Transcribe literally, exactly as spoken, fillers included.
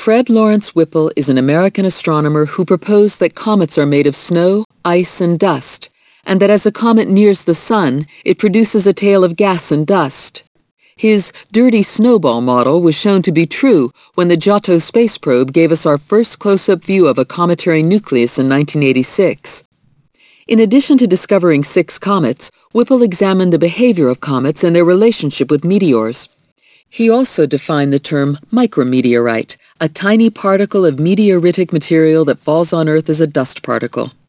Fred Lawrence Whipple is an American astronomer who proposed that comets are made of snow, ice, and dust, and that as a comet nears the Sun, it produces a tail of gas and dust. His dirty snowball model was shown to be true when the Giotto space probe gave us our first close-up view of a cometary nucleus in nineteen eighty-six. In addition to discovering six comets, Whipple examined the behavior of comets and their relationship with meteors. He also defined the term micrometeorite, a tiny particle of meteoritic material that falls on Earth as a dust particle.